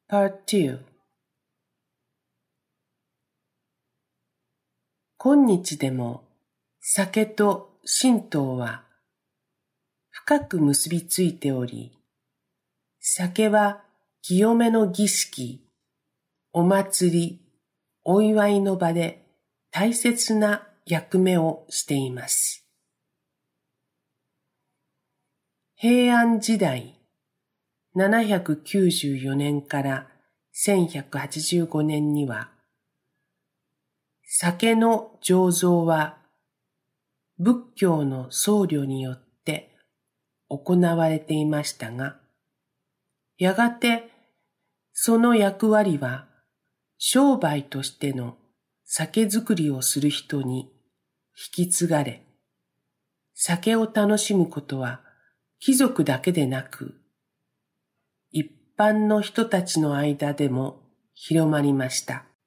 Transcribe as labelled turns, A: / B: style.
A: Part 2。今日でも酒と神道は深く結びついており、酒は清めの儀式、お祭り、お祝いの場で大切な役目をしています。平安時代、794年から1185年には、酒の醸造は仏教の僧侶によって行われていましたが、やがてその役割は商売としての酒造りをする人に引き継がれ、酒を楽しむことは貴族だけでなく、一般の人たちの間でも広まりました。